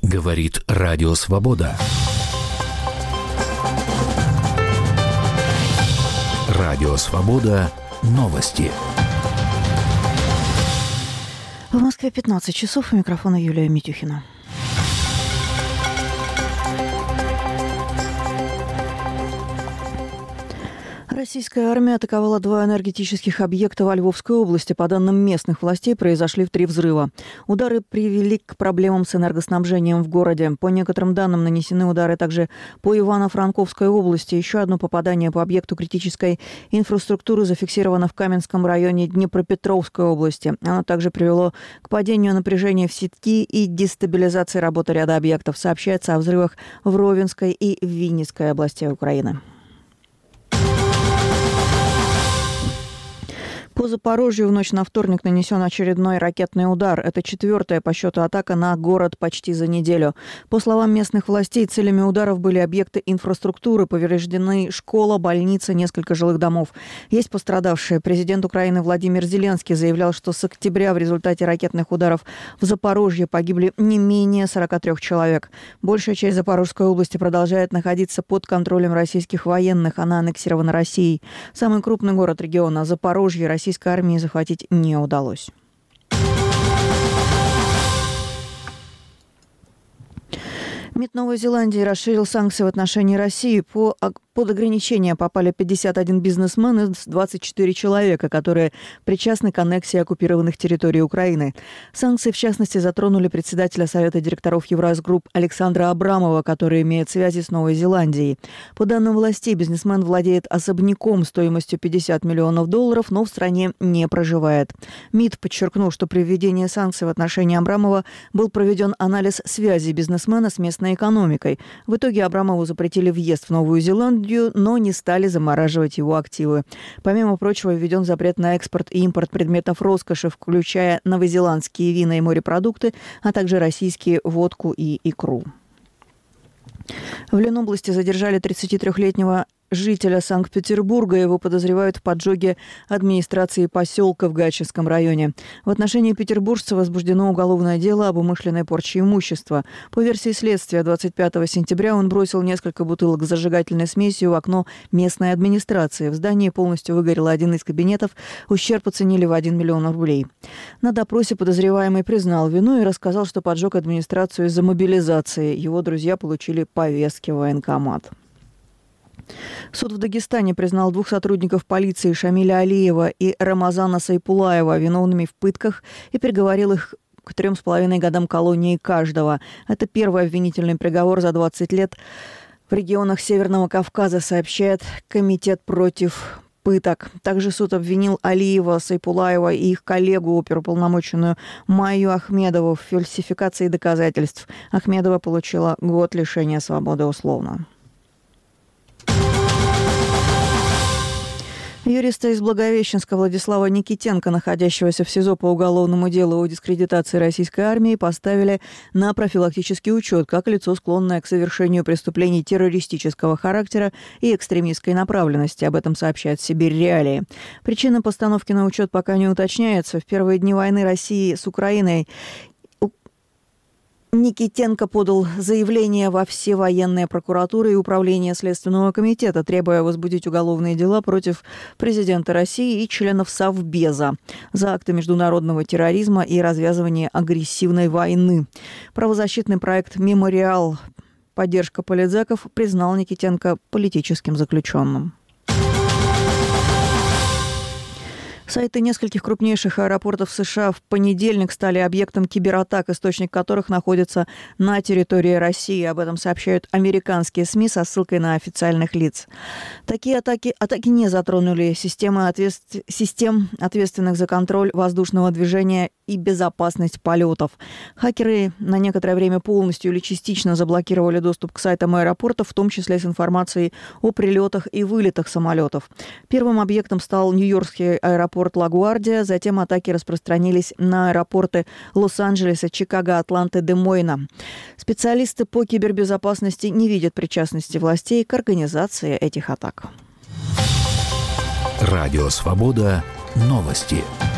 Говорит Радио Свобода. Радио Свобода. Новости. В Москве 15 часов. У микрофона Юлия Митюхина. Российская армия атаковала 2 энергетических объекта во Львовской области. По данным местных властей, произошли 3 взрыва. Удары привели к проблемам с энергоснабжением в городе. По некоторым данным, нанесены удары также по Ивано-Франковской области. Еще одно попадание по объекту критической инфраструктуры зафиксировано в Каменском районе Днепропетровской области. Оно также привело к падению напряжения в сети и дестабилизации работы ряда объектов. Сообщается о взрывах в Ровенской и Винницкой областях Украины. По Запорожью в ночь на вторник нанесен очередной ракетный удар. Это 4-я по счету атака на город почти за неделю. По словам местных властей, целями ударов были объекты инфраструктуры. Повреждены школа, больница, несколько жилых домов. Есть пострадавшие. Президент Украины Владимир Зеленский заявлял, что с октября в результате ракетных ударов в Запорожье погибли не менее 43 человек. Большая часть Запорожской области продолжает находиться под контролем российских военных. Она аннексирована Россией. Самый крупный город региона Запорожье российской армии захватить не удалось. МИД Новой Зеландии расширил санкции в отношении России. Под ограничения попали 51 бизнесмен и 24 человека, которые причастны к аннексии оккупированных территорий Украины. Санкции, в частности, затронули председателя Совета директоров Евразгрупп Александра Абрамова, который имеет связи с Новой Зеландией. По данным властей, бизнесмен владеет особняком стоимостью $50 миллионов, но в стране не проживает. МИД подчеркнул, что при введении санкций в отношении Абрамова был проведен анализ связи бизнесмена с местной экономикой. В итоге Абрамову запретили въезд в Новую Зеландию, но не стали замораживать его активы. Помимо прочего, введен запрет на экспорт и импорт предметов роскоши, включая новозеландские вина и морепродукты, а также российские водку и икру. В Ленобласти задержали 33-летнего жителя Санкт-Петербурга. Его подозревают в поджоге администрации поселка в Гатчинском районе. В отношении петербуржца возбуждено уголовное дело об умышленной порче имущества. По версии следствия, 25 сентября он бросил несколько бутылок с зажигательной смесью в окно местной администрации. В здании полностью выгорел один из кабинетов. Ущерб оценили в 1 миллион рублей. На допросе подозреваемый признал вину и рассказал, что поджег администрацию из-за мобилизации. Его друзья получили повестки в военкомат. Суд в Дагестане признал 2 сотрудников полиции Шамиля Алиева и Рамазана Сайпулаева виновными в пытках и приговорил их к 3,5 годам колонии каждого. Это первый обвинительный приговор за 20 лет в регионах Северного Кавказа, сообщает Комитет против пыток. Также суд обвинил Алиева, Сайпулаева и их коллегу, оперуполномоченную Майю Ахмедову, в фальсификации доказательств. Ахмедова получила год лишения свободы условно. Юриста из Благовещенска Владислава Никитенко, находящегося в СИЗО по уголовному делу о дискредитации российской армии, поставили на профилактический учет как лицо, склонное к совершению преступлений террористического характера и экстремистской направленности. Об этом сообщает «Сибирь Реалии». Причина постановки на учет пока не уточняется. В первые дни войны России с Украиной Никитенко подал заявление во все военные прокуратуры и управление Следственного комитета, требуя возбудить уголовные дела против президента России и членов Совбеза за акты международного терроризма и развязывание агрессивной войны. Правозащитный проект «Мемориал. Поддержка политзеков» признал Никитенко политическим заключенным. Сайты нескольких крупнейших аэропортов США в понедельник стали объектом кибератак, источник которых находится на территории России. Об этом сообщают американские СМИ со ссылкой на официальных лиц. Такие атаки не затронули систем, ответственных за контроль воздушного движения и безопасность полетов. Хакеры на некоторое время полностью или частично заблокировали доступ к сайтам аэропортов, в том числе с информацией о прилетах и вылетах самолетов. Первым объектом стал нью-йоркский аэропорт Ла-Гвардия, затем атаки распространились на аэропорты Лос-Анджелеса, Чикаго, Атланты, Де-Мойна. Специалисты по кибербезопасности не видят причастности властей к организации этих атак. Радио Свобода. Новости.